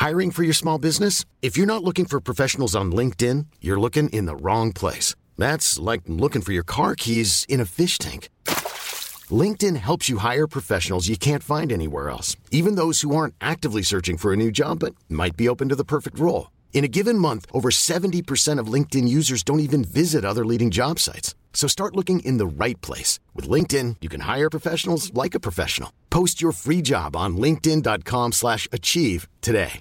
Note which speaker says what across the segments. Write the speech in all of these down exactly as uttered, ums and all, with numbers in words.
Speaker 1: Hiring for your small business? If you're not looking for professionals on LinkedIn, you're looking in the wrong place. That's like looking for your car keys in a fish tank. LinkedIn helps you hire professionals you can't find anywhere else, even those who aren't actively searching for a new job but might be open to the perfect role. In a given month, over seventy percent of LinkedIn users don't even visit other leading job sites. So start looking in the right place. With LinkedIn, you can hire professionals like a professional. Post your free job on linkedin.com slash achieve today.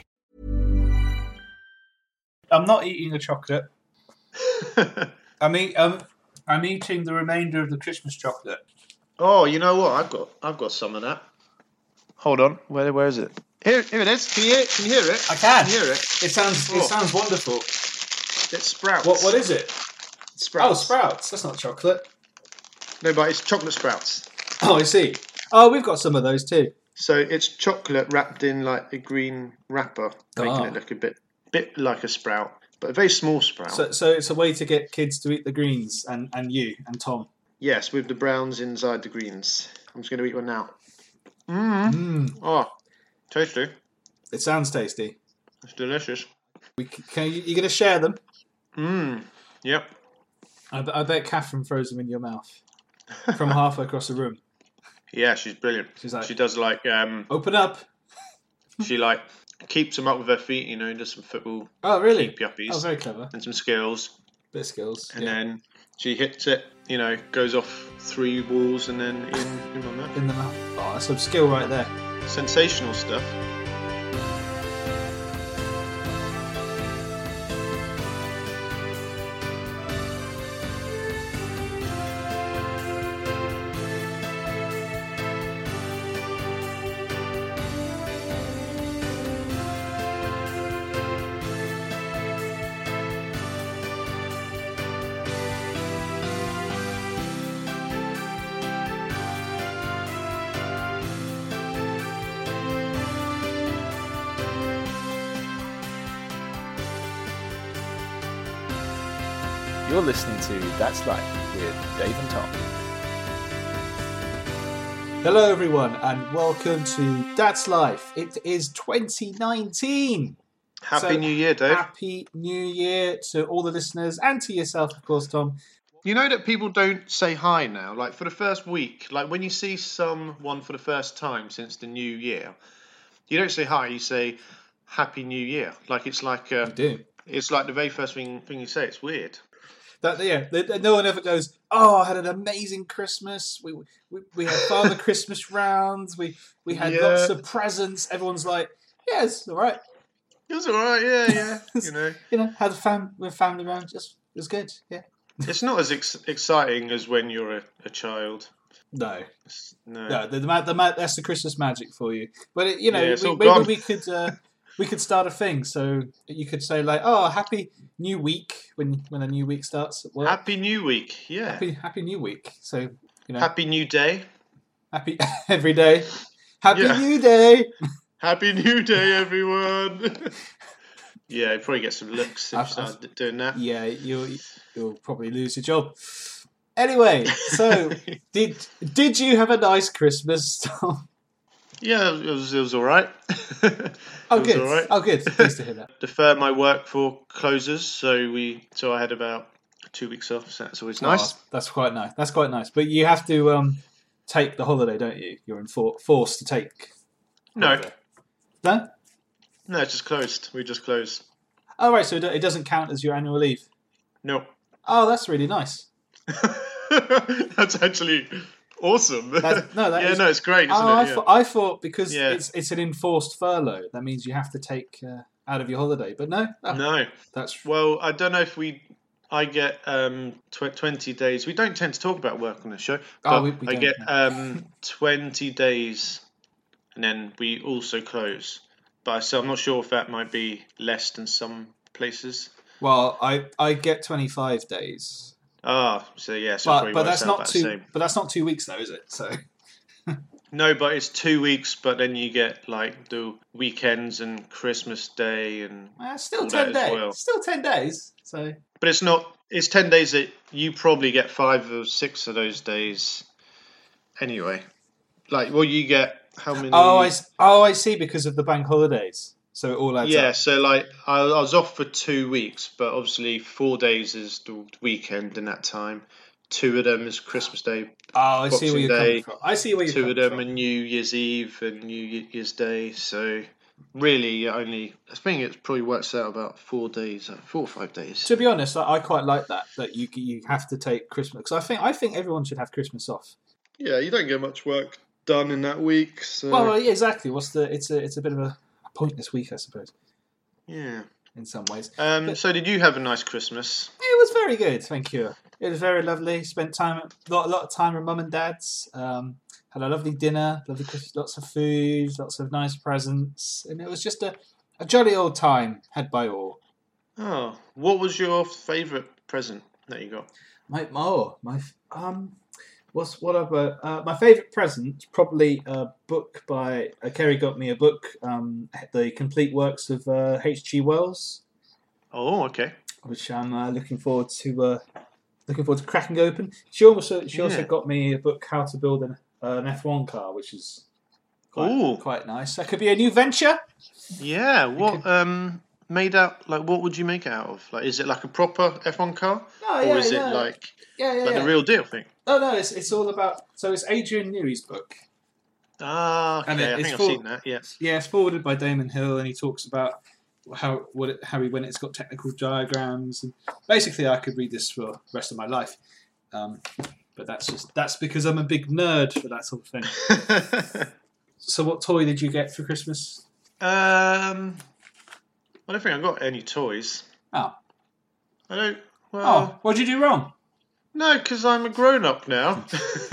Speaker 2: I'm not eating the chocolate. I'm, eat, um, I'm eating the remainder of the Christmas chocolate.
Speaker 3: Oh, you know what? I've got I've got some of that. Hold on. Where where is it? Here, here it is. Can you hear, can you hear it?
Speaker 2: I can.
Speaker 3: Can you hear it?
Speaker 2: It sounds
Speaker 3: Oh.
Speaker 2: it sounds wonderful.
Speaker 3: It's Sprouts.
Speaker 2: What what is it?
Speaker 3: Sprouts.
Speaker 2: Oh, Sprouts. That's not chocolate.
Speaker 3: No, but it's chocolate Sprouts.
Speaker 2: Oh, I see. Oh, we've got some of those too.
Speaker 3: So it's chocolate wrapped in like a green wrapper, making
Speaker 2: Oh.
Speaker 3: it look a bit bit like a sprout, but a very small sprout.
Speaker 2: So so it's a way to get kids to eat the greens and, and you and Tom.
Speaker 3: Yes, with the browns inside the greens. I'm just going to eat one now. Mmm.
Speaker 2: Mm.
Speaker 3: Oh, tasty.
Speaker 2: It sounds tasty.
Speaker 3: It's delicious.
Speaker 2: We c- can you, you going to share them?
Speaker 3: Mmm. Yep.
Speaker 2: I, be- I bet Catherine throws them in your mouth from halfway across the room.
Speaker 3: Yeah, she's brilliant.
Speaker 2: She's like,
Speaker 3: she does like um.
Speaker 2: Open up.
Speaker 3: She like keeps them up with her feet. You know, does some football.
Speaker 2: Oh, really?
Speaker 3: Keep yuppies.
Speaker 2: Oh, very clever.
Speaker 3: And some skills.
Speaker 2: Bit of skills.
Speaker 3: And
Speaker 2: yeah.
Speaker 3: then she hits it. You know, goes off three walls and then in in my mouth.
Speaker 2: In the mouth. Oh, that's some skill right there.
Speaker 3: Sensational stuff.
Speaker 4: You're listening to That's Life with Dave and Tom.
Speaker 2: Hello, everyone, and welcome to That's Life. It is twenty nineteen.
Speaker 3: Happy
Speaker 2: So,
Speaker 3: New Year, Dave.
Speaker 2: Happy New Year to all the listeners and to yourself, of course, Tom.
Speaker 3: You know that people don't say hi now? Like, for the first week, like when you see someone for the first time since the new year, you don't say hi, you say Happy New Year. Like, it's like uh,
Speaker 2: You do.
Speaker 3: it's like the very first thing, thing you say. It's weird.
Speaker 2: That, yeah, th- no one ever goes, oh, I had an amazing Christmas. We we, we had Father Christmas rounds. We we had
Speaker 3: Yeah.
Speaker 2: lots of presents. Everyone's like, yeah, it's all right.
Speaker 3: It was all right, yeah, yeah. You know,
Speaker 2: You know, had a fam- with family around. Just it was good. Yeah.
Speaker 3: it's not as ex- exciting as when you're a, a child.
Speaker 2: No,
Speaker 3: It's, no.
Speaker 2: no, the, the, ma- the ma- that's the Christmas magic for you. But it, you know,
Speaker 3: Yeah, it's
Speaker 2: we,
Speaker 3: all
Speaker 2: maybe
Speaker 3: gone.
Speaker 2: we could uh, we could start a thing. So you could say like, oh, happy new week when when a new week starts at work.
Speaker 3: Happy New Week, yeah.
Speaker 2: Happy happy new week. So you know,
Speaker 3: Happy New Day.
Speaker 2: happy every day. Happy
Speaker 3: Yeah.
Speaker 2: new day.
Speaker 3: Happy New Day, everyone. Yeah, you probably get some looks if you
Speaker 2: I've-
Speaker 3: start doing that.
Speaker 2: Yeah, you'll you'll probably lose your job. Anyway, so did did you have a nice Christmas, Tom?
Speaker 3: Yeah, it was, it was all right.
Speaker 2: Oh,
Speaker 3: It was
Speaker 2: good.
Speaker 3: all right.
Speaker 2: Oh, good. Pleased to hear that.
Speaker 3: Defer my work for closes, so we so I had about two weeks off, so that's always nice.
Speaker 2: Oh, that's quite nice. That's quite nice. But you have to um, take the holiday, don't you? You're enfor- forced to take.
Speaker 3: no,
Speaker 2: holiday. No.
Speaker 3: no, it's just closed. We just closed.
Speaker 2: Oh, right. So it do- it doesn't count as your annual leave.
Speaker 3: No,
Speaker 2: Oh, that's really nice.
Speaker 3: that's actually awesome.
Speaker 2: That- no, that
Speaker 3: yeah,
Speaker 2: is-
Speaker 3: no, it's great, isn't
Speaker 2: Oh,
Speaker 3: it?
Speaker 2: I,
Speaker 3: Yeah.
Speaker 2: thought, I thought because
Speaker 3: Yeah.
Speaker 2: it's it's an enforced furlough, that means you have to take uh, out of your holiday. But no, oh,
Speaker 3: No,
Speaker 2: that's
Speaker 3: well, I don't know if we. I get um, tw- twenty days. We don't tend to talk about work on the show, but
Speaker 2: Oh, we- we
Speaker 3: I
Speaker 2: don't,
Speaker 3: get
Speaker 2: no.
Speaker 3: um, twenty days, and then we also close. But so I'm not sure if that might be less than some places.
Speaker 2: well, I I get twenty-five days,
Speaker 3: Ah, so yeah, so it
Speaker 2: but
Speaker 3: probably
Speaker 2: but
Speaker 3: works
Speaker 2: that's
Speaker 3: out
Speaker 2: not
Speaker 3: about the
Speaker 2: two.
Speaker 3: same.
Speaker 2: But that's not two weeks though, is it? So
Speaker 3: No, but it's two weeks. But then you get like the weekends and Christmas Day, and
Speaker 2: uh, still
Speaker 3: all
Speaker 2: ten
Speaker 3: that as
Speaker 2: days.
Speaker 3: well.
Speaker 2: Still ten days. So
Speaker 3: but it's not. It's ten days that you probably get five or six of those days anyway. Like, well, you get how many?
Speaker 2: oh, I s- oh I see because of the bank holidays. So it all adds
Speaker 3: Yeah,
Speaker 2: up.
Speaker 3: so like I, I was off for two weeks, but obviously four days is the weekend in that time. Two of them is Christmas Day,
Speaker 2: Oh, I see where
Speaker 3: Boxing
Speaker 2: you're coming
Speaker 3: Day.
Speaker 2: from. I see where you're
Speaker 3: Two of
Speaker 2: coming
Speaker 3: them are
Speaker 2: from.
Speaker 3: New Year's Eve and New Year's Day. So really, only I think it probably works out about four days, uh, four or five days.
Speaker 2: To be honest, I, I quite like that that you you have to take Christmas because I think I think everyone should have Christmas off.
Speaker 3: Yeah, you don't get much work done in that week. So
Speaker 2: Well, yeah, exactly. What's the? It's a it's a bit of a pointless week, I suppose,
Speaker 3: yeah.
Speaker 2: in some ways.
Speaker 3: Um.
Speaker 2: But-
Speaker 3: So did you have a nice Christmas?
Speaker 2: It was very good, thank you. It was very lovely. Spent time got a lot of time with mum and dad's. Um, had a lovely dinner, lovely Christmas, lots of food, lots of nice presents, and it was just a, a jolly old time had by all.
Speaker 3: Oh, what was your favourite present that you got?
Speaker 2: My oh my um, what's what I've uh, uh, my favourite present probably a book by uh, Kerry got me a book, um, the complete works of uh, H G Wells,
Speaker 3: Oh, okay.
Speaker 2: which I'm uh, looking forward to uh, looking forward to cracking open. She also she also
Speaker 3: Yeah.
Speaker 2: got me a book How to Build an, uh, an F one car, which is quite,
Speaker 3: Ooh.
Speaker 2: quite nice. That could be a new venture.
Speaker 3: Yeah. What um made out like what would you make it out of? Like, is it like a proper F one car,
Speaker 2: Oh,
Speaker 3: or
Speaker 2: yeah,
Speaker 3: is
Speaker 2: yeah.
Speaker 3: it like
Speaker 2: Yeah, yeah,
Speaker 3: like
Speaker 2: yeah.
Speaker 3: the real deal thing?
Speaker 2: Oh no, it's it's all about. So it's Adrian Newey's book.
Speaker 3: Ah, okay.
Speaker 2: And it-
Speaker 3: I
Speaker 2: it's
Speaker 3: think I've
Speaker 2: full-
Speaker 3: seen that. Yeah.
Speaker 2: Yeah, it's forwarded by Damon Hill, and he talks about how what it, how he when it's got technical diagrams, and basically I could read this for the rest of my life. Um, but that's just that's because I'm a big nerd for that sort of thing. So, what toy did you get for Christmas?
Speaker 3: um, I don't think I got any toys.
Speaker 2: Oh,
Speaker 3: I don't. Well,
Speaker 2: oh, what did you do wrong?
Speaker 3: no, because I'm a grown up now.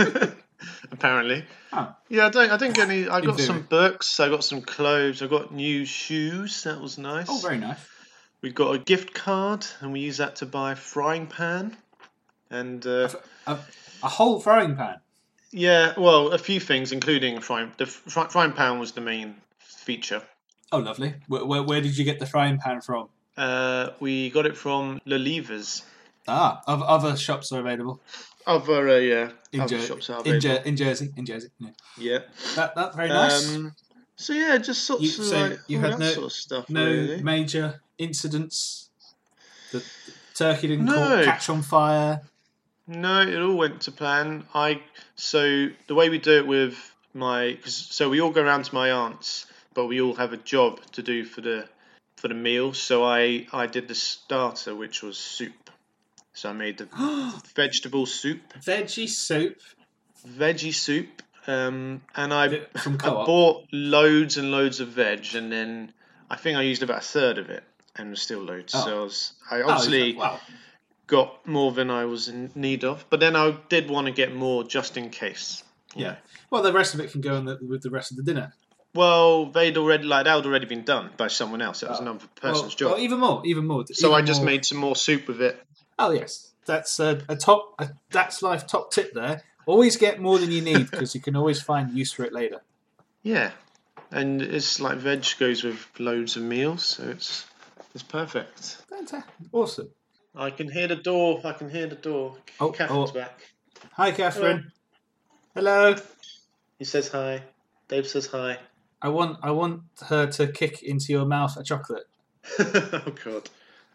Speaker 3: Apparently.
Speaker 2: Oh.
Speaker 3: Yeah, I don't. I didn't get any. I
Speaker 2: In
Speaker 3: got
Speaker 2: theory.
Speaker 3: some books. I got some clothes. I got new shoes. That was nice.
Speaker 2: Oh, very nice.
Speaker 3: We got a gift card, and we used that to buy a frying pan. And uh,
Speaker 2: A, a whole frying pan.
Speaker 3: yeah, well, a few things, including a frying. The fry, frying pan was the main feature.
Speaker 2: Oh, lovely. Where, where, where did you get the frying pan from?
Speaker 3: Uh, we got it from Le Levers.
Speaker 2: Ah, other, other shops are available
Speaker 3: Other, uh, yeah,
Speaker 2: in,
Speaker 3: other
Speaker 2: Jer-
Speaker 3: shops are
Speaker 2: in,
Speaker 3: available.
Speaker 2: Jer- in Jersey. In Jersey, yeah.
Speaker 3: Yeah.
Speaker 2: That that's very nice.
Speaker 3: Um, so yeah, just sorts
Speaker 2: You-
Speaker 3: of
Speaker 2: so
Speaker 3: like
Speaker 2: you
Speaker 3: all
Speaker 2: had
Speaker 3: that
Speaker 2: no-
Speaker 3: sort of stuff.
Speaker 2: No
Speaker 3: really.
Speaker 2: major incidents. The, the turkey didn't
Speaker 3: No.
Speaker 2: caught, catch on fire.
Speaker 3: No, it all went to plan. I so the way we do it with my cause, so we all go around to my aunt's, but we all have a job to do for the for the meal. So I I did the starter, which was soup. So I made the vegetable soup,
Speaker 2: Veggie soup
Speaker 3: veggie soup, um, and I
Speaker 2: from
Speaker 3: I
Speaker 2: Co-op.
Speaker 3: bought loads and loads of veg, and then I think I used about a third of it, and there's still loads.
Speaker 2: Oh.
Speaker 3: So I, was, I
Speaker 2: Oh,
Speaker 3: obviously
Speaker 2: wow.
Speaker 3: got more than I was in need of, but then I did want to get more just in case. you
Speaker 2: Yeah.
Speaker 3: know.
Speaker 2: Well, the rest of it can go in the, with the rest of the dinner.
Speaker 3: Well, they'd already like that had already been done by someone else. It was
Speaker 2: Oh.
Speaker 3: another
Speaker 2: Well,
Speaker 3: person's job.
Speaker 2: well, even more, even more.
Speaker 3: so
Speaker 2: even
Speaker 3: I just
Speaker 2: more-
Speaker 3: made some more soup with it.
Speaker 2: Oh yes, that's a, a top. A, that's life top tip there. Always get more than you need because you can always find use for it later.
Speaker 3: Yeah, and it's like veg goes with loads of meals, so it's it's perfect.
Speaker 2: Fantastic. Awesome.
Speaker 3: I can hear the door. I can hear the door.
Speaker 2: Oh,
Speaker 3: Catherine's
Speaker 2: oh.
Speaker 3: back.
Speaker 2: Hi, Catherine. Hello.
Speaker 3: He says hi. Dave says hi.
Speaker 2: I want. I want her to kick into your mouth a chocolate.
Speaker 3: Oh God.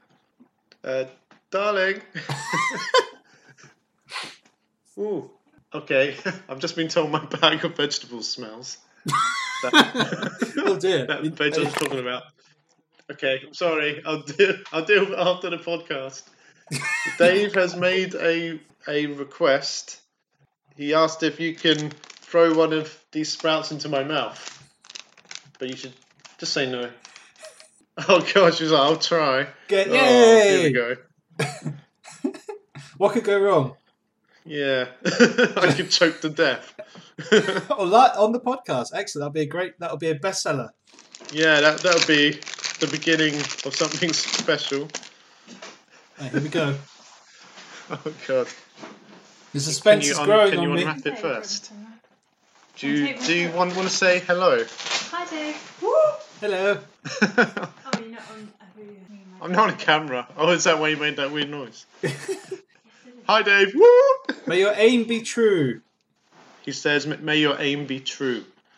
Speaker 3: Uh, darling. Ooh. Okay. I've just been told my bag of vegetables smells. That,
Speaker 2: Oh dear.
Speaker 3: that veg I was talking about. Okay. I'm sorry. I'll do. I'll do it after the podcast. Dave has made a a request. He asked if you can throw one of these sprouts into my mouth, but you should just say no. Oh gosh, he's like, I'll try.
Speaker 2: Get,
Speaker 3: Oh,
Speaker 2: yay!
Speaker 3: here we go.
Speaker 2: What could go wrong?
Speaker 3: Yeah, I could choke to death.
Speaker 2: Oh, that on the podcast. Excellent. That'll be a great. That'll be a bestseller.
Speaker 3: Yeah, that that would be the beginning of something special.
Speaker 2: Right, here we go.
Speaker 3: Oh god.
Speaker 2: The
Speaker 3: Can
Speaker 2: suspense
Speaker 3: you,
Speaker 2: is
Speaker 3: un-
Speaker 2: growing
Speaker 3: can you
Speaker 2: on me.
Speaker 3: unwrap it first? Do you do you want want to say hello?
Speaker 5: Hi, Dave.
Speaker 2: Hello.
Speaker 5: Oh, you're not on. I hear you.
Speaker 3: I'm not on camera. Oh, is that why you made that weird noise? Hi, Dave. Woo!
Speaker 2: May your aim be true.
Speaker 3: He says, "May your aim be true."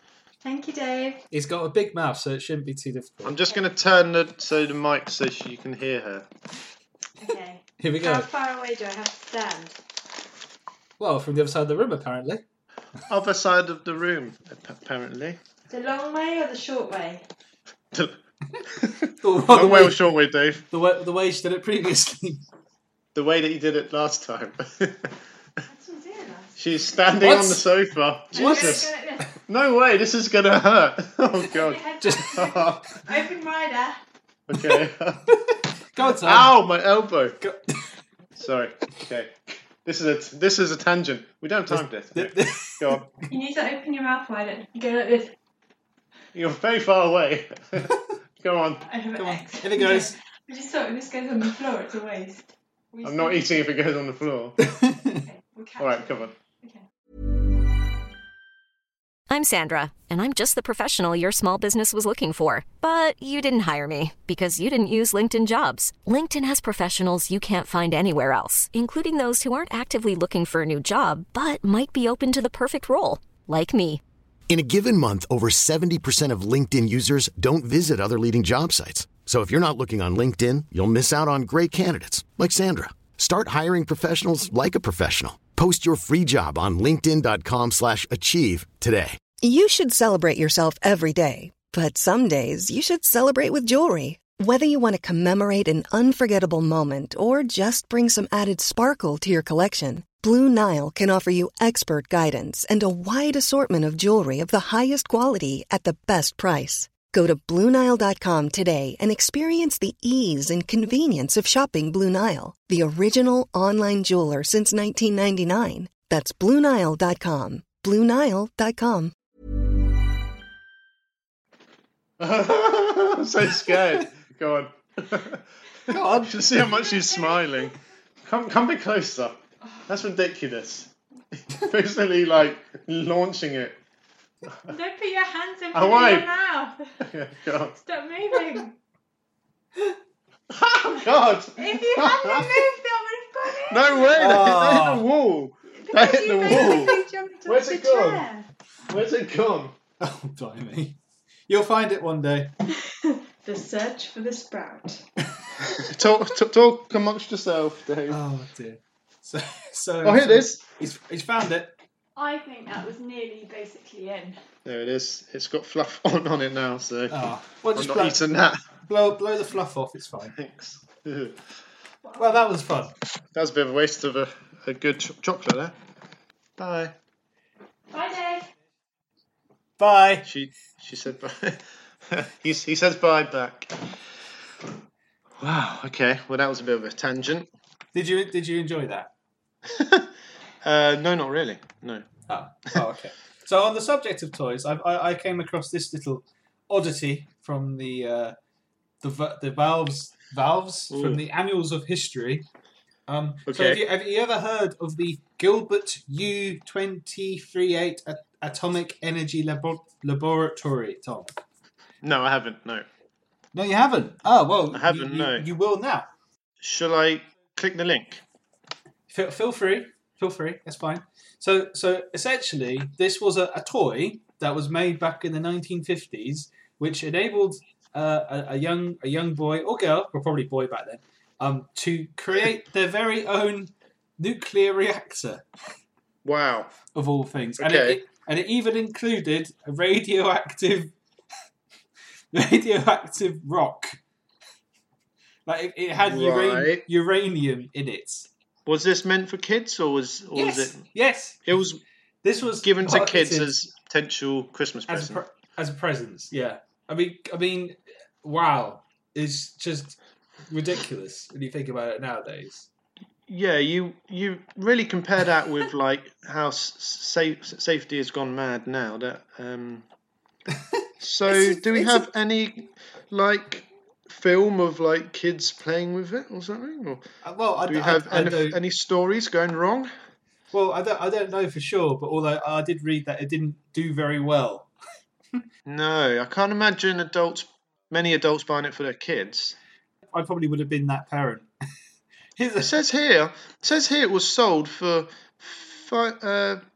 Speaker 5: Thank you, Dave.
Speaker 2: He's got a big mouth, so it shouldn't be too difficult.
Speaker 3: I'm just going to turn the so the mic so she can hear her.
Speaker 5: Okay.
Speaker 2: Here we go.
Speaker 5: How far away do I have to stand?
Speaker 2: Well, from the other side of the room, apparently.
Speaker 3: Other side of the room, apparently.
Speaker 5: The long way or the short way?
Speaker 3: The
Speaker 2: The,
Speaker 3: long
Speaker 2: the,
Speaker 3: way
Speaker 2: way,
Speaker 3: or short way, Dave?
Speaker 2: the, way, the way she did it previously.
Speaker 3: The way that you did it last time.
Speaker 5: That's what I'm doing last.
Speaker 3: She's standing
Speaker 2: What?
Speaker 3: on the sofa.
Speaker 2: What?
Speaker 3: Jesus.
Speaker 5: Go, go, go.
Speaker 3: No way, this is going to hurt. Oh,
Speaker 5: Put
Speaker 3: God.
Speaker 5: your head
Speaker 2: Just
Speaker 5: back. Open wider.
Speaker 3: Okay.
Speaker 2: go on, Tom.
Speaker 3: Ow, my elbow.
Speaker 2: Go.
Speaker 3: Sorry. Okay. This is a this is a tangent. We don't have time for this. Okay. Go on.
Speaker 5: You need to open your mouth wider. Go like this.
Speaker 3: You're very far away. Go on.
Speaker 5: I have
Speaker 2: Come
Speaker 5: an
Speaker 2: on.
Speaker 5: X.
Speaker 2: Here it goes.
Speaker 5: I just thought if this goes on the floor, it's a waste. We
Speaker 3: I'm not eating if it goes on the floor.
Speaker 5: Okay, we'll catch
Speaker 3: All right,
Speaker 5: it.
Speaker 3: come on.
Speaker 5: Okay.
Speaker 6: I'm Sandra, and I'm just the professional your small business was looking for. But you didn't hire me because you didn't use LinkedIn Jobs. LinkedIn has professionals you can't find anywhere else, including those who aren't actively looking for a new job, but might be open to the perfect role, like me.
Speaker 1: In a given month, over seventy percent of LinkedIn users don't visit other leading job sites. So if you're not looking on LinkedIn, you'll miss out on great candidates like Sandra. Start hiring professionals like a professional. Post your free job on linkedin.com slash achieve today.
Speaker 7: You should celebrate yourself every day, but some days you should celebrate with jewelry. Whether you want to commemorate an unforgettable moment or just bring some added sparkle to your collection, Blue Nile can offer you expert guidance and a wide assortment of jewelry of the highest quality at the best price. Go to Blue Nile dot com today and experience the ease and convenience of shopping Blue Nile, the original online jeweler since nineteen ninety-nine. That's Blue Nile dot com. Blue Nile dot com.
Speaker 3: I'm so scared. Go on.
Speaker 2: Go on.
Speaker 3: You should see how much she's smiling. Come, come a bit closer. That's ridiculous. Basically, like launching it.
Speaker 5: Don't put your hands in
Speaker 3: Oh,
Speaker 5: front of
Speaker 3: wait.
Speaker 5: your mouth.
Speaker 3: Okay, go on.
Speaker 5: Stop moving.
Speaker 3: Oh God!
Speaker 5: If you hadn't moved, that would have gone in.
Speaker 3: No way! That,
Speaker 2: Oh.
Speaker 3: that hit the wall. That hit
Speaker 5: You
Speaker 3: the wall.
Speaker 5: basically jumped off
Speaker 3: Where's
Speaker 5: the
Speaker 3: it gone?
Speaker 5: chair.
Speaker 3: Where's it gone?
Speaker 2: Oh, blimey. You'll find it one day.
Speaker 5: The search for the sprout.
Speaker 3: Talk, talk, talk amongst yourself, Dave.
Speaker 2: Oh, dear. So, so
Speaker 3: Oh, here it is.
Speaker 2: He's, he's found it.
Speaker 5: I think that was nearly basically in.
Speaker 3: There it is. It's got fluff on, on it now, so
Speaker 2: Oh, well,
Speaker 3: I'm
Speaker 2: just
Speaker 3: not
Speaker 2: blow,
Speaker 3: eating that.
Speaker 2: blow, blow the fluff off. It's fine.
Speaker 3: Thanks.
Speaker 2: Well, that was fun.
Speaker 3: That was a bit of a waste of a, a good ch- chocolate there. Bye.
Speaker 5: Bye, Dave.
Speaker 2: Bye.
Speaker 3: She she said bye. he, he says bye back. Wow, okay. Well, that was a bit of a tangent.
Speaker 2: Did you Did you enjoy that?
Speaker 3: uh, no, not really. No.
Speaker 2: Oh, oh okay. So on the subject of toys, I, I, I came across this little oddity from the uh, the v- the valves valves
Speaker 3: Ooh.
Speaker 2: from the Annals of History. Um, So
Speaker 3: Okay.
Speaker 2: have you, have you ever heard of the Gilbert U two thirty-eight a- Atomic Energy Labo- Laboratory, Tom?
Speaker 3: No, I haven't. No.
Speaker 2: No, you haven't. Oh well,
Speaker 3: I haven't,
Speaker 2: You, you,
Speaker 3: no.
Speaker 2: you will now.
Speaker 3: Shall I click the link?
Speaker 2: Feel, feel free. Feel free. That's fine. So, so essentially, this was a, a toy that was made back in the nineteen fifties, which enabled uh, a, a young a young boy or girl, or probably boy back then, um, to create their very own nuclear reactor
Speaker 3: Wow.
Speaker 2: of all things, and
Speaker 3: Okay.
Speaker 2: it, it and it even included a radioactive radioactive rock. Like it, it had uran-
Speaker 3: Right.
Speaker 2: uranium in it.
Speaker 3: Was this meant for kids, or was or
Speaker 2: Yes,
Speaker 3: was it?
Speaker 2: yes.
Speaker 3: It was
Speaker 2: This was
Speaker 3: given to kids
Speaker 2: marketed
Speaker 3: as potential Christmas
Speaker 2: as a,
Speaker 3: present.
Speaker 2: pre- as a presents. Yeah, I mean, I mean, wow, it's just ridiculous when you think about it nowadays.
Speaker 3: Yeah, you you really compare that with like how s- safe, safety has gone mad now. That um. So,
Speaker 2: It's-
Speaker 3: do we
Speaker 2: it's
Speaker 3: have any like film of like kids playing with it or something? Or
Speaker 2: Uh, Well, I,
Speaker 3: do we
Speaker 2: I-
Speaker 3: have
Speaker 2: I
Speaker 3: any,
Speaker 2: don't-
Speaker 3: any stories going wrong?
Speaker 2: well, I don't, I don't know for sure, but although I did read that it didn't do very well.
Speaker 3: No, I can't imagine adults, many adults buying it for their kids.
Speaker 2: I probably would have been that parent. Here's
Speaker 3: It
Speaker 2: a,
Speaker 3: says here, it says here it was sold for fi- uh,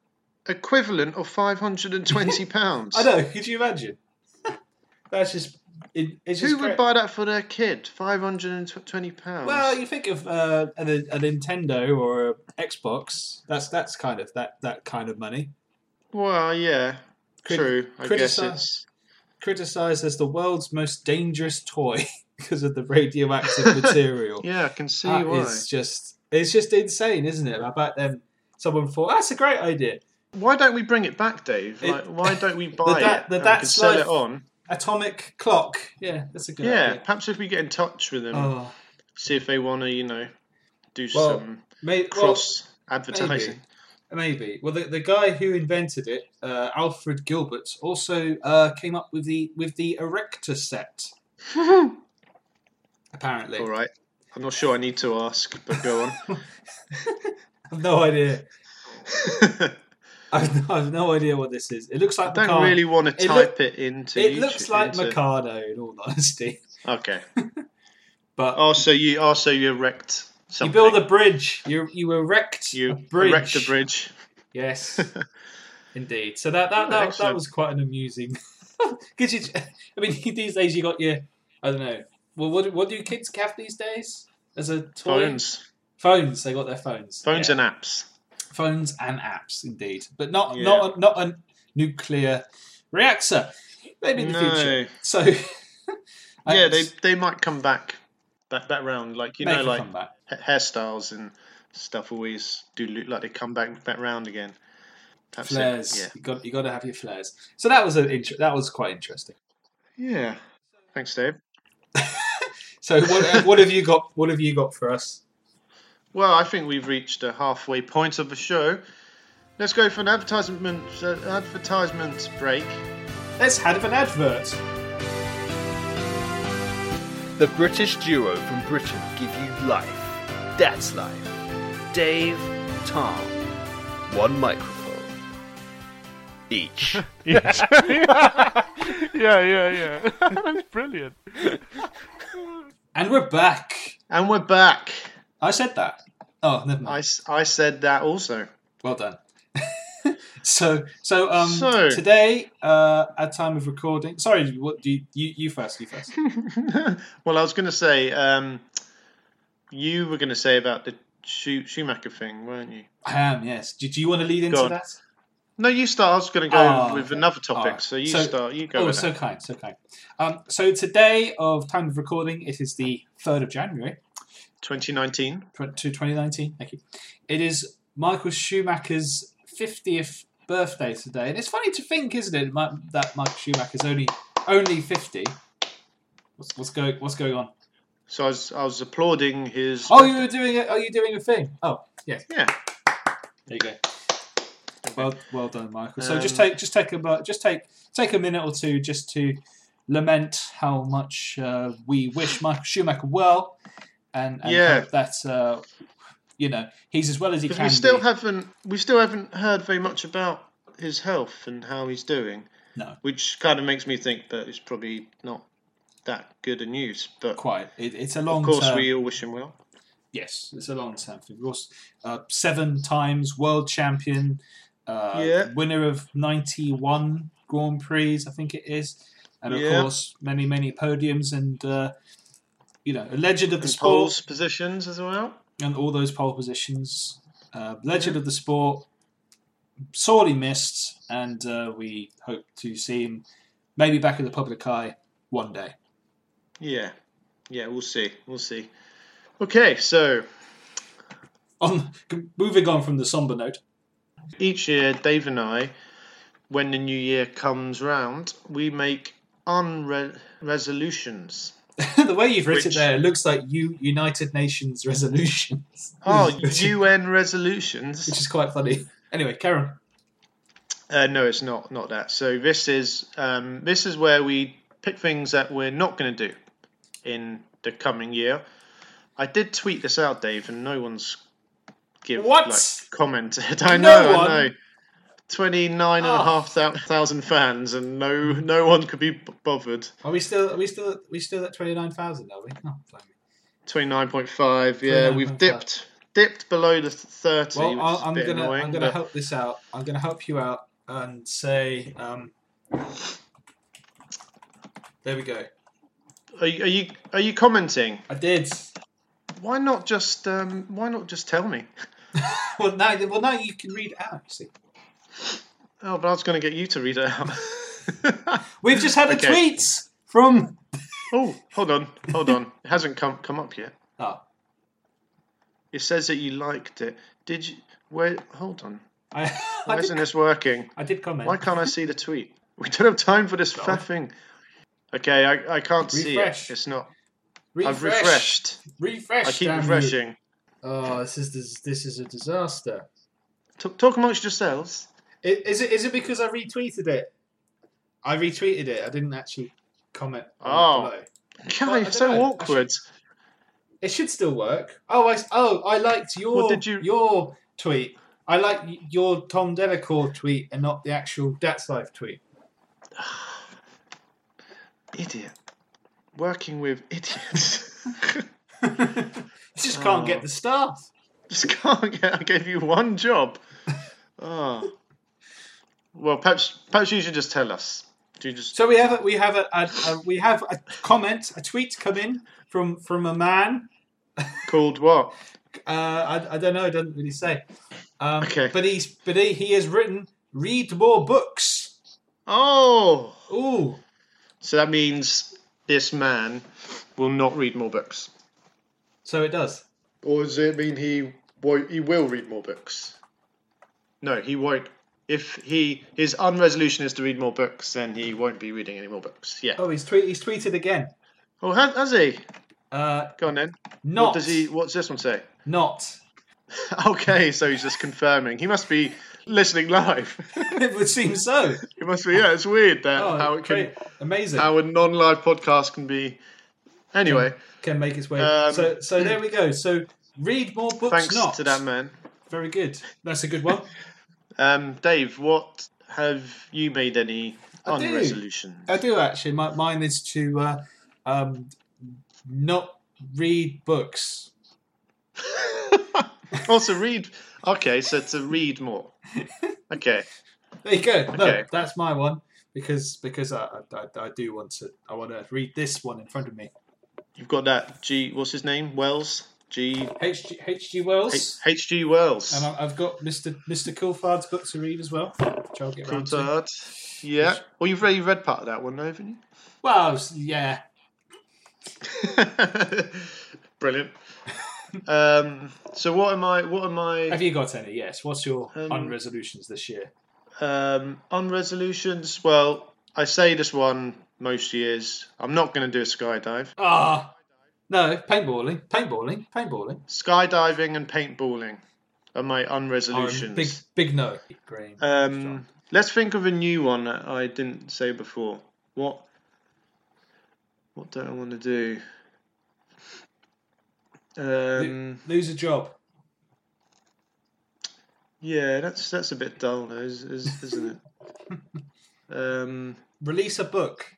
Speaker 3: equivalent of five hundred and twenty pounds.
Speaker 2: I know. Could you imagine? That's just. It, it's just
Speaker 3: Who would
Speaker 2: great.
Speaker 3: buy that for their kid? Five hundred and twenty pounds.
Speaker 2: Well, you think of uh, a, a Nintendo or a Xbox. That's that's kind of that, that kind of money.
Speaker 3: Well, yeah,
Speaker 2: Crit-
Speaker 3: true. I
Speaker 2: criticise-
Speaker 3: guess it's
Speaker 2: Criticised as the world's most dangerous toy because of the radioactive material.
Speaker 3: yeah. I can see
Speaker 2: That
Speaker 3: why.
Speaker 2: is just it's just insane, isn't it? I bet them someone thought that's a great idea.
Speaker 3: Why don't we bring it back, Dave?
Speaker 2: It-
Speaker 3: Like, why don't we buy
Speaker 2: da-
Speaker 3: it
Speaker 2: the
Speaker 3: and we can
Speaker 2: That's
Speaker 3: sell
Speaker 2: Life-
Speaker 3: it on?
Speaker 2: Atomic clock. Yeah, that's a good
Speaker 3: Yeah,
Speaker 2: idea.
Speaker 3: perhaps if we get in touch with them,
Speaker 2: Oh,
Speaker 3: see if they want to, you know, do
Speaker 2: Well,
Speaker 3: some
Speaker 2: may, well,
Speaker 3: cross advertising.
Speaker 2: maybe. maybe. Well, the, the guy who invented it, uh, Alfred Gilbert, also uh, came up with the with the Erector set. Apparently,
Speaker 3: All right. I'm not sure I need to ask, but go on.
Speaker 2: I've no idea. I've no, I've no idea what this is. It looks like
Speaker 3: I don't
Speaker 2: Meccano.
Speaker 3: really want to
Speaker 2: It
Speaker 3: type
Speaker 2: look-
Speaker 3: it into
Speaker 2: It
Speaker 3: YouTube,
Speaker 2: looks like
Speaker 3: into-
Speaker 2: Meccano, in all honesty.
Speaker 3: Okay.
Speaker 2: But
Speaker 3: Also, you also you erect
Speaker 2: you
Speaker 3: something.
Speaker 2: build a bridge. You you erect
Speaker 3: You
Speaker 2: a bridge.
Speaker 3: erect a bridge.
Speaker 2: Yes, indeed. So that that,
Speaker 3: Oh,
Speaker 2: that, that
Speaker 3: excellent.
Speaker 2: was quite an amusing. Because you, I mean, these days you got your, I don't know. Well, what what do kids have these days as a toy?
Speaker 3: Phones.
Speaker 2: Phones. They got their phones.
Speaker 3: Phones
Speaker 2: Yeah.
Speaker 3: and apps.
Speaker 2: Phones and apps, indeed, but not
Speaker 3: Yeah.
Speaker 2: not a, not a nuclear reactor. Maybe in the
Speaker 3: No.
Speaker 2: future. So
Speaker 3: Yeah, they they might come back back back round. Like you
Speaker 2: Make
Speaker 3: know,
Speaker 2: a
Speaker 3: like
Speaker 2: comeback.
Speaker 3: ha- hairstyles and stuff always do look like they come back back round again. Perhaps it-
Speaker 2: flares.
Speaker 3: yeah.
Speaker 2: You got you got to have your flares. So that was an int- that was quite interesting.
Speaker 3: Yeah. Thanks, Dave.
Speaker 2: So what what have you got? What have you got for us?
Speaker 3: Well, I think we've reached a halfway point of the show. Let's go for an advertisement uh, advertisement break.
Speaker 2: Let's have an advert.
Speaker 8: The British duo from Britain give you life. That's life. Dave, Tom. One microphone. Each.
Speaker 9: yeah, yeah, yeah. That's brilliant.
Speaker 2: And we're back.
Speaker 3: And we're back.
Speaker 2: I said that. Oh, never mind.
Speaker 3: I, s- I said that also.
Speaker 2: Well done. so so um
Speaker 3: So-
Speaker 2: today uh at time of recording. Sorry, what do you you, you first? You first.
Speaker 3: Well, I was going to say, um, you were going to say about the Schu- Schumacher thing, weren't you?
Speaker 2: I am. Yes. Do, do you want to lead into
Speaker 3: Go on.
Speaker 2: that?
Speaker 3: No, you start. I was going to go
Speaker 2: Oh,
Speaker 3: with
Speaker 2: okay.
Speaker 3: another topic,
Speaker 2: Alright.
Speaker 3: so you
Speaker 2: So-
Speaker 3: start. You go
Speaker 2: Oh,
Speaker 3: with
Speaker 2: so
Speaker 3: that.
Speaker 2: kind, so kind. Um, so today of time of recording, it is the third of January.
Speaker 3: twenty nineteen.
Speaker 2: to twenty nineteen. Thank you. It is Michael Schumacher's fiftieth birthday today, and it's funny to think, isn't it, Mi- that Michael Schumacher's only only fifty. What's, what's going What's going on?
Speaker 3: So I was, I was applauding his.
Speaker 2: Oh, you were doing it. Are you doing a thing? Oh, yes.
Speaker 3: Yeah.
Speaker 2: There you go. Well, well done, Michael. So just
Speaker 3: Um,
Speaker 2: take just take a bu- just take take a minute or two just to lament how much uh, we wish Michael Schumacher well, and, and
Speaker 3: Yeah.
Speaker 2: hope that uh, you know he's as well as he
Speaker 3: Because
Speaker 2: can
Speaker 3: we still
Speaker 2: be.
Speaker 3: haven't we still haven't heard very much about his health and how he's doing,
Speaker 2: No,
Speaker 3: which kind of makes me think that it's probably not that good a news. But
Speaker 2: quite. It, it's a long
Speaker 3: of course,
Speaker 2: term.
Speaker 3: we all wish him well.
Speaker 2: Yes, it's a long term thing. Of course, uh, seven times world champion, uh,
Speaker 3: Yeah.
Speaker 2: winner of ninety-one Grand Prix, I think it is, and of
Speaker 3: Yeah.
Speaker 2: course many many podiums, and uh, you know a legend of the
Speaker 3: And
Speaker 2: sport,
Speaker 3: poles positions as well.
Speaker 2: and all those pole positions. Uh, legend of the sport, sorely missed, and uh, we hope to see him maybe back in the public eye one day.
Speaker 3: Yeah, yeah, we'll see, we'll see. Okay, so
Speaker 2: On moving on from the somber note.
Speaker 3: each year, Dave and I, when the new year comes round, we make unre- resolutions.
Speaker 2: The way you've written
Speaker 3: Which-
Speaker 2: it there, it looks like you United Nations resolutions.
Speaker 3: Oh,
Speaker 2: which,
Speaker 3: U N resolutions.
Speaker 2: which is quite funny. Anyway, Karen.
Speaker 3: Uh, no, it's not not that. So this is um, this is where we pick things that we're not going to do in the coming year. I did tweet this out, Dave, and no one's give
Speaker 2: What?
Speaker 3: like commented. I
Speaker 2: No
Speaker 3: know,
Speaker 2: one?
Speaker 3: I know. Twenty-nine and a
Speaker 2: Oh.
Speaker 3: half thou- thousand fans, and no no one could be b- bothered.
Speaker 2: Are we still? Are we still? Are we still at twenty nine thousand? Are we? Oh, blimey.
Speaker 3: Twenty-nine point five. Yeah, we've
Speaker 2: twenty-nine point five.
Speaker 3: dipped dipped below the thirty.
Speaker 2: Well,
Speaker 3: which
Speaker 2: I'll,
Speaker 3: is a
Speaker 2: I'm
Speaker 3: bit
Speaker 2: gonna
Speaker 3: annoying,
Speaker 2: I'm gonna
Speaker 3: but-
Speaker 2: help this out. I'm gonna help you out and say, um, there we go.
Speaker 3: Are you, are you are you commenting?
Speaker 2: I did.
Speaker 3: Why not just um, Why not just tell me?
Speaker 2: Well, now, well, now you can read it out. You see,
Speaker 3: Oh, but I was going to get you to read it out.
Speaker 2: we've just had a
Speaker 3: Okay.
Speaker 2: tweet from.
Speaker 3: Oh, hold on, hold on. It hasn't come come up yet.
Speaker 2: Oh,
Speaker 3: It says that you liked it. Did you? Wait, hold on.
Speaker 2: I,
Speaker 3: Why
Speaker 2: I,
Speaker 3: isn't
Speaker 2: did,
Speaker 3: this working?
Speaker 2: I did comment.
Speaker 3: Why can't I see the tweet? We don't have time for this faffing. Okay, I, I can't
Speaker 2: Refresh.
Speaker 3: see it. It's not.
Speaker 2: Refresh.
Speaker 3: I've refreshed.
Speaker 2: Refresh.
Speaker 3: I keep
Speaker 2: damn you.
Speaker 3: refreshing.
Speaker 2: Oh, this is this, this is a disaster.
Speaker 3: T- talk amongst yourselves.
Speaker 2: I- Is it is it because I retweeted it? I retweeted it. I didn't actually comment. on it
Speaker 3: Oh.
Speaker 2: below.
Speaker 3: God,
Speaker 2: Well, I
Speaker 3: you're
Speaker 2: don't
Speaker 3: so
Speaker 2: know. I
Speaker 3: awkward.
Speaker 2: It should still work. Oh, I oh I liked your
Speaker 3: What did you-
Speaker 2: your tweet. I like your Tom Delacour tweet and not the actual That's Life tweet.
Speaker 3: Idiot. Working with idiots.
Speaker 2: You just can't
Speaker 3: Oh.
Speaker 2: get the staff.
Speaker 3: Just can't get. I gave you one job. Oh. Well, perhaps perhaps you should just tell us. Do you just?
Speaker 2: So we have a, we have a, a, a we have a comment, a tweet come in from from a man.
Speaker 3: Called what?
Speaker 2: Uh, I, I don't know. It doesn't really say. Um,
Speaker 3: Okay.
Speaker 2: But he's but he, he has written read more books.
Speaker 3: Oh.
Speaker 2: Ooh.
Speaker 3: So that means this man will not read more books.
Speaker 2: So it does.
Speaker 3: Or does it mean he won't, he will read more books? No, he won't. If he his unresolution is to read more books, then he won't be reading any more books. Yeah.
Speaker 2: Oh, he's tweet he's tweeted again.
Speaker 3: Oh, has, has he?
Speaker 2: Uh,
Speaker 3: Go on then.
Speaker 2: not
Speaker 3: What does he? What's this one say?
Speaker 2: not.
Speaker 3: Okay, so he's just confirming. He must be listening live.
Speaker 2: It would seem so.
Speaker 3: It must be. Yeah, it's weird that
Speaker 2: Oh,
Speaker 3: how it can,
Speaker 2: great. Amazing.
Speaker 3: how a non-live podcast can be. Anyway,
Speaker 2: Can make its way.
Speaker 3: Um,
Speaker 2: so so there we go. So read more books.
Speaker 3: thanks
Speaker 2: not
Speaker 3: to that man.
Speaker 2: Very good. That's a good one.
Speaker 3: Um, Dave, what have you made any
Speaker 2: I do.
Speaker 3: unresolutions?
Speaker 2: I do actually. My, mine is to uh, um, not read books.
Speaker 3: Also, read. Okay, so to read more. Okay.
Speaker 2: There you go. No,
Speaker 3: Okay.
Speaker 2: that's my one because because I, I I do want to. I want to read this one in front of me.
Speaker 3: You've got that G. What's his name? Wells. G.
Speaker 2: H G H G Wells.
Speaker 3: H. G. Wells.
Speaker 2: And I- I've got Mister Mister Coulthard's book to read as well, which I'll get round to.
Speaker 3: Coulthard. Yeah. Well, you've already read part of that one, haven't you?
Speaker 2: Well, yeah.
Speaker 3: Brilliant. Um, so what am I? What am I?
Speaker 2: Have you got any? Yes. What's your
Speaker 3: Um,
Speaker 2: unresolutions this year?
Speaker 3: Um, on resolutions, well, I say this one most years. I'm not going to do a skydive.
Speaker 2: Ah, no, paintballing, paintballing, paintballing.
Speaker 3: Skydiving and paintballing are my
Speaker 2: Oh,
Speaker 3: unresolutions.
Speaker 2: big, big no. Green.
Speaker 3: Um, let's think of a new one that I didn't say before. What? What don't I want to do? Um,
Speaker 2: Lose a job.
Speaker 3: yeah, that's that's a bit dull, though, is- is- isn't it? um,
Speaker 2: Release a book.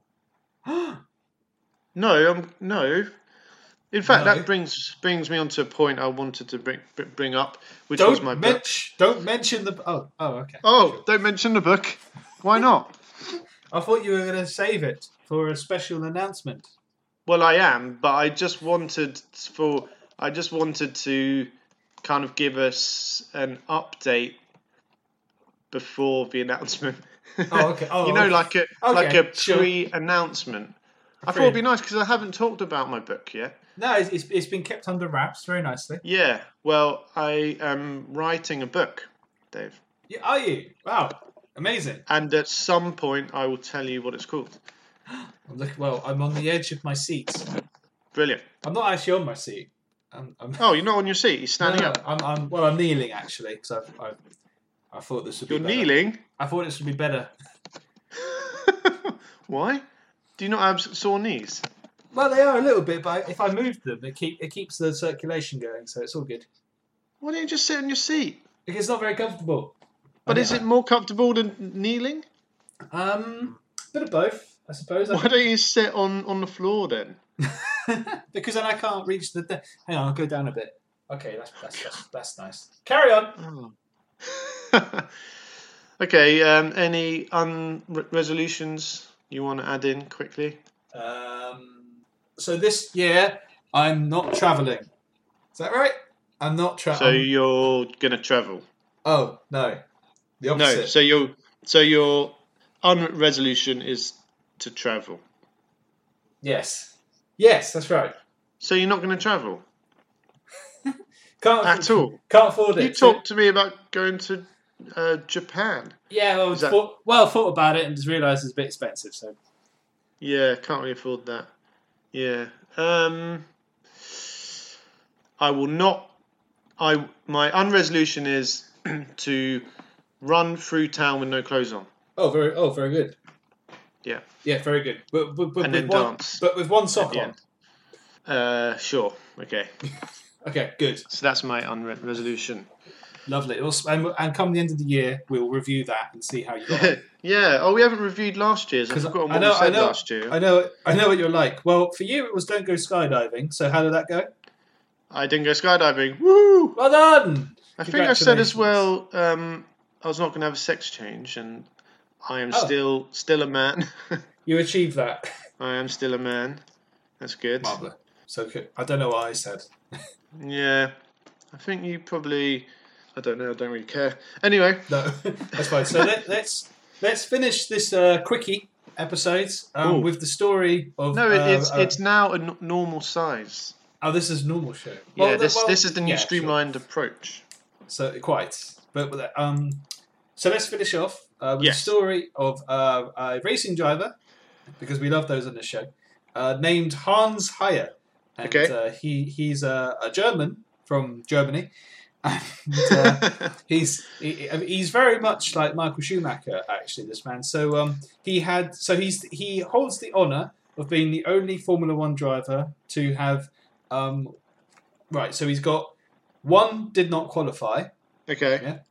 Speaker 3: no, um, no. In fact,
Speaker 2: No.
Speaker 3: that brings brings me on to a point I wanted to bring bring up, which was
Speaker 2: Don't
Speaker 3: my book.
Speaker 2: mention. Don't mention the. Oh, oh, okay.
Speaker 3: Oh, don't mention the book. Why not?
Speaker 2: I thought you were going to save it for a special announcement.
Speaker 3: Well, I am, but I just wanted for I just wanted to kind of give us an update before the announcement.
Speaker 2: Oh, okay. Oh,
Speaker 3: you know,
Speaker 2: okay.
Speaker 3: like a
Speaker 2: Okay,
Speaker 3: like a
Speaker 2: sure.
Speaker 3: pre-announcement. I thought
Speaker 2: Pre-
Speaker 3: it'd be nice because I haven't talked about my book yet.
Speaker 2: No, it's, it's, it's been kept under wraps very nicely.
Speaker 3: Yeah, well, I am writing a book, Dave,
Speaker 2: Yeah, are you? Wow, amazing.
Speaker 3: and at some point I will tell you what it's called.
Speaker 2: Look, well, I'm on the edge of my seat.
Speaker 3: Brilliant.
Speaker 2: I'm not actually on my seat. I'm, I'm,
Speaker 3: Oh, you're not on your seat. You're standing
Speaker 2: no,
Speaker 3: up.
Speaker 2: I'm, I'm, well, I'm kneeling actually because I've, I've, I thought this would
Speaker 3: You're
Speaker 2: be better.
Speaker 3: kneeling.
Speaker 2: I thought this would be better.
Speaker 3: Why? Do you not have sore knees?
Speaker 2: Well, they are a little bit, but if I move them, it keep it keeps the circulation going, so it's all good.
Speaker 3: Why don't you just sit on your seat?
Speaker 2: Because it's not very comfortable.
Speaker 3: But
Speaker 2: I
Speaker 3: is
Speaker 2: mean,
Speaker 3: it more comfortable than kneeling?
Speaker 2: Um, bit of both, I suppose. I
Speaker 3: Why don't you sit on, on the floor then?
Speaker 2: because then I can't reach the. De- Hang on, I'll go down a bit. Okay, that's that's that's, that's nice. Carry on.
Speaker 3: Oh. Okay. Um, any un- resolutions you want to add in quickly?
Speaker 2: Um, so this year I'm not travelling. Is that right? I'm not
Speaker 3: So
Speaker 2: traveling.
Speaker 3: you're gonna travel?
Speaker 2: Oh no, the
Speaker 3: No.
Speaker 2: opposite.
Speaker 3: So you so your un-resolution is to travel.
Speaker 2: Yes, yes, that's right.
Speaker 3: So you're not going to travel
Speaker 2: Can't
Speaker 3: at
Speaker 2: afford,
Speaker 3: all.
Speaker 2: Can't afford it.
Speaker 3: You talked to me about going to uh, Japan.
Speaker 2: Yeah, well,
Speaker 3: Is that-
Speaker 2: thought, well, thought about it and just realised it's a bit expensive. So
Speaker 3: Yeah, can't really afford that. Yeah. Um, I will not. I my unresolution is to run through town with no clothes on.
Speaker 2: oh, very, oh, very good.
Speaker 3: Yeah.
Speaker 2: Yeah, very good. But, but, but
Speaker 3: And
Speaker 2: with
Speaker 3: then
Speaker 2: one,
Speaker 3: dance
Speaker 2: but with one sock
Speaker 3: the
Speaker 2: on.
Speaker 3: end. Uh, sure. Okay.
Speaker 2: Okay, good,
Speaker 3: So that's my unresolution.
Speaker 2: lovely. It'll, and, and come the end of the year, we'll review that and see how you got on.
Speaker 3: Yeah. Oh, we haven't reviewed last year's. I've
Speaker 2: 'Cause
Speaker 3: forgotten
Speaker 2: I
Speaker 3: what
Speaker 2: know,
Speaker 3: we said
Speaker 2: I know,
Speaker 3: last year.
Speaker 2: I know, I know what you're like. Well, for you, it was don't go skydiving. So how did that go?
Speaker 3: I didn't go skydiving. Woo!
Speaker 2: Well done.
Speaker 3: I think I said as
Speaker 2: Congratulations.
Speaker 3: well. Um, I was not going to have a sex change, and I am
Speaker 2: Oh.
Speaker 3: still still a man.
Speaker 2: You achieved that.
Speaker 3: I am still a man. That's good.
Speaker 2: Marvellous. So good. I don't know what I said.
Speaker 3: Yeah, I think you probably. I don't know. I don't really care. Anyway,
Speaker 2: No, that's fine. So let, let's let's finish this uh, quickie episode um,
Speaker 3: Ooh.
Speaker 2: with the story of.
Speaker 3: no, it,
Speaker 2: uh,
Speaker 3: it's
Speaker 2: uh,
Speaker 3: it's now a n- normal size.
Speaker 2: Oh, this is normal show.
Speaker 3: Yeah,
Speaker 2: Well,
Speaker 3: this
Speaker 2: well,
Speaker 3: this is the new
Speaker 2: yeah, sure.
Speaker 3: streamlined approach.
Speaker 2: So quite, but but, um, so let's finish off uh, with
Speaker 3: Yes.
Speaker 2: the story of uh, a racing driver, because we love those on the show, uh, named Hans Heyer. And,
Speaker 3: Okay.
Speaker 2: Uh, he he's a, a German from Germany, and uh, he's he, he's very much like Michael Schumacher. Actually, this man. So um, he had so he's he holds the honour of being the only Formula One driver to have um, right. So he's got one did not qualify.
Speaker 3: Okay.
Speaker 2: Yeah.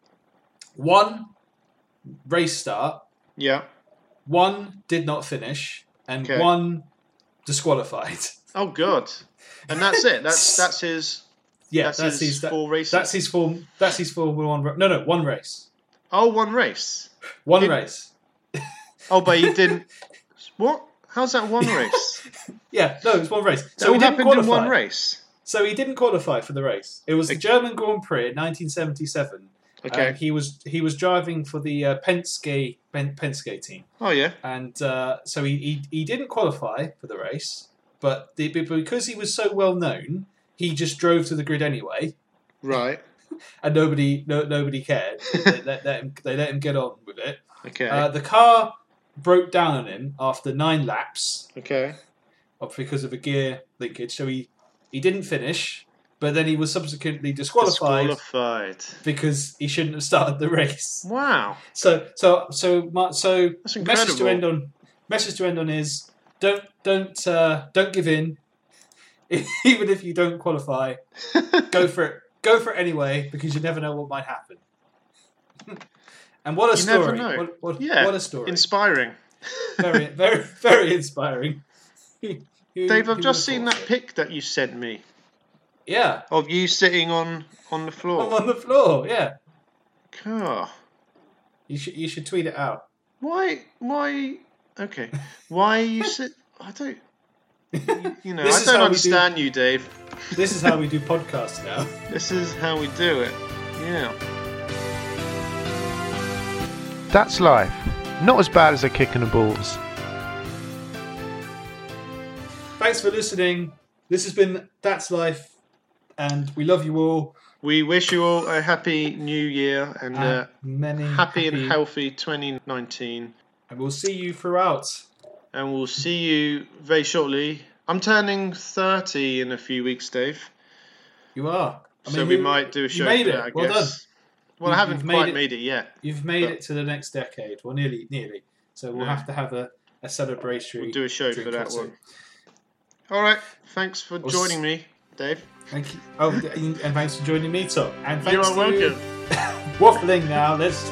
Speaker 2: One race start,
Speaker 3: Yeah.
Speaker 2: one did not finish, and
Speaker 3: Okay.
Speaker 2: one disqualified.
Speaker 3: Oh God. And that's it. That's that's his.
Speaker 2: Yeah,
Speaker 3: that's,
Speaker 2: that's,
Speaker 3: his,
Speaker 2: his that-
Speaker 3: four races.
Speaker 2: that's his form. That's his Formula One. ra- No, no, one race.
Speaker 3: Oh, one race.
Speaker 2: One
Speaker 3: Did-
Speaker 2: race.
Speaker 3: Oh, but he didn't. What? How's that one race?
Speaker 2: Yeah, no, it's one race.
Speaker 3: That
Speaker 2: So
Speaker 3: all
Speaker 2: he didn't
Speaker 3: happened
Speaker 2: qualify.
Speaker 3: in one race.
Speaker 2: So he didn't qualify for the race. It was the
Speaker 3: Okay.
Speaker 2: German Grand Prix in nineteen seventy-seven.
Speaker 3: Okay.
Speaker 2: And he was he was driving for the uh, Penske Pen, Penske team.
Speaker 3: Oh yeah.
Speaker 2: And uh, so he, he he didn't qualify for the race, but the, because he was so well known, he just drove to the grid anyway,
Speaker 3: Right.
Speaker 2: and nobody no, nobody cared. they, let, let him, they let him get on with it.
Speaker 3: Okay.
Speaker 2: Uh, the car broke down on him after nine laps
Speaker 3: okay.
Speaker 2: of, because of a gear linkage, so he, he didn't finish. But then he was subsequently disqualified,
Speaker 3: Disqualified.
Speaker 2: because he shouldn't have started the race.
Speaker 3: Wow.
Speaker 2: So so so my, so
Speaker 3: That's
Speaker 2: message to
Speaker 3: incredible.
Speaker 2: end on message to end on is don't don't uh, don't give in. Even if you don't qualify, go for it. Go for it anyway, because you never know what might happen. And what a
Speaker 3: You never
Speaker 2: story!
Speaker 3: know.
Speaker 2: What, what,
Speaker 3: Yeah.
Speaker 2: what a story!
Speaker 3: Inspiring.
Speaker 2: Very very very inspiring. Who- who-
Speaker 3: Dave,
Speaker 2: who
Speaker 3: I've
Speaker 2: would
Speaker 3: just
Speaker 2: have
Speaker 3: seen
Speaker 2: thought
Speaker 3: that
Speaker 2: so?
Speaker 3: pic that you sent me
Speaker 2: Yeah,
Speaker 3: of you sitting on on the
Speaker 2: I'm
Speaker 3: floor.
Speaker 2: on the floor. Yeah,
Speaker 3: God.
Speaker 2: you should you should tweet it out.
Speaker 3: Why? Why? Okay. Why you sit? I don't. You know,
Speaker 2: This
Speaker 3: I
Speaker 2: is
Speaker 3: don't
Speaker 2: how we
Speaker 3: understand you, Dave.
Speaker 2: This is how we do podcasts now.
Speaker 3: This is how we do it. Yeah.
Speaker 10: That's life. Not as bad as a kick in the balls.
Speaker 2: Thanks for listening. This has been That's Life, and we love you all.
Speaker 3: We wish you all a happy new year and
Speaker 2: And
Speaker 3: uh,
Speaker 2: many
Speaker 3: happy and healthy twenty nineteen.
Speaker 2: And we'll see you throughout.
Speaker 3: And we'll see you very shortly. I'm turning thirty in a few weeks, Dave.
Speaker 2: You are. I
Speaker 3: so
Speaker 2: mean,
Speaker 3: we
Speaker 2: you-
Speaker 3: might do a
Speaker 2: you
Speaker 3: show
Speaker 2: made
Speaker 3: for
Speaker 2: it.
Speaker 3: that, I
Speaker 2: Well
Speaker 3: guess.
Speaker 2: done.
Speaker 3: Well,
Speaker 2: You-
Speaker 3: I haven't
Speaker 2: you've made
Speaker 3: quite
Speaker 2: it-
Speaker 3: made it yet.
Speaker 2: You've made
Speaker 3: but
Speaker 2: it to the next decade. Well, nearly, nearly. So we'll
Speaker 3: Yeah.
Speaker 2: have to have a, a celebratory.
Speaker 3: We'll do a show
Speaker 2: drink
Speaker 3: for that
Speaker 2: or two.
Speaker 3: one. All right. Thanks for
Speaker 2: We'll
Speaker 3: joining
Speaker 2: s-
Speaker 3: me, Dave.
Speaker 2: Thank you. Oh, and thanks for joining me, Tom. And
Speaker 3: You
Speaker 2: thanks
Speaker 3: are
Speaker 2: to
Speaker 3: welcome.
Speaker 2: waffling now. Let's.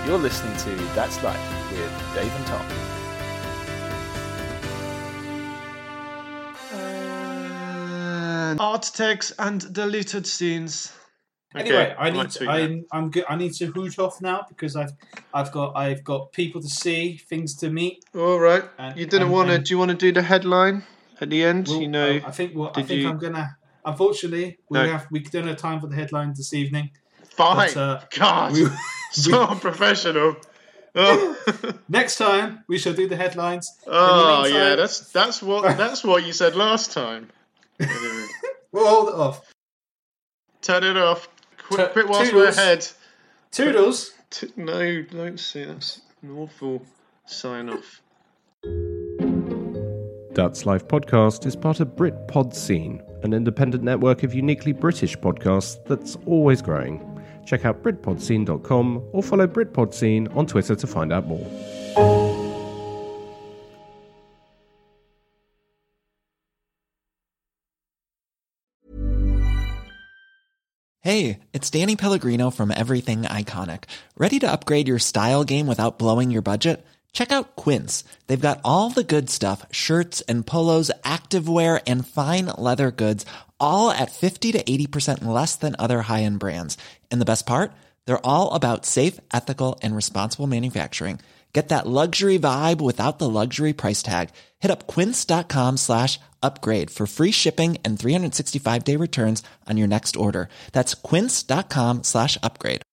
Speaker 4: You're listening to That's Life with Dave and Tom.
Speaker 3: And art tags and deleted scenes.
Speaker 2: Anyway, I
Speaker 3: I
Speaker 2: need
Speaker 3: like
Speaker 2: to,
Speaker 3: doing
Speaker 2: I'm I'm good. I need to hoot off now because I've I've got I've got people to see, things to meet.
Speaker 3: All right.
Speaker 2: And,
Speaker 3: You didn't
Speaker 2: and-
Speaker 3: want to.
Speaker 2: and
Speaker 3: Do you want to do the headline at the end?
Speaker 2: we'll-
Speaker 3: you know.
Speaker 2: I, I think well, I
Speaker 3: did
Speaker 2: think
Speaker 3: you-
Speaker 2: I'm gonna. Unfortunately, we
Speaker 3: No.
Speaker 2: have we don't have time for the headline this evening.
Speaker 3: Fine.
Speaker 2: But, uh,
Speaker 3: God.
Speaker 2: we-
Speaker 3: so unprofessional. Oh,
Speaker 2: Next time we shall do the headlines. In the
Speaker 3: oh
Speaker 2: meantime,
Speaker 3: yeah. That's that's what that's what you said last time. Anyway,
Speaker 2: we'll hold it off.
Speaker 3: turn it off. Quit,
Speaker 2: Tu-
Speaker 3: quit whilst we're
Speaker 2: toodles.
Speaker 3: ahead.
Speaker 2: Toodles.
Speaker 3: T- no, don't say that's an awful sign off.
Speaker 11: That's Life Podcast is part of BritPod Scene, an independent network of uniquely British podcasts that's always growing. Check out Brit Pod Scene dot com or follow BritPod Scene on Twitter to find out more.
Speaker 12: Hey, it's Danny Pellegrino from Everything Iconic. Ready to upgrade your style game without blowing your budget? Check out Quince. They've got all the good stuff, shirts and polos, activewear, and fine leather goods, all at fifty to eighty percent less than other high-end brands. And the best part? They're all about safe, ethical, and responsible manufacturing. Get that luxury vibe without the luxury price tag. Hit up quince.com slash upgrade for free shipping and three sixty-five day returns on your next order. That's quince.com slash upgrade.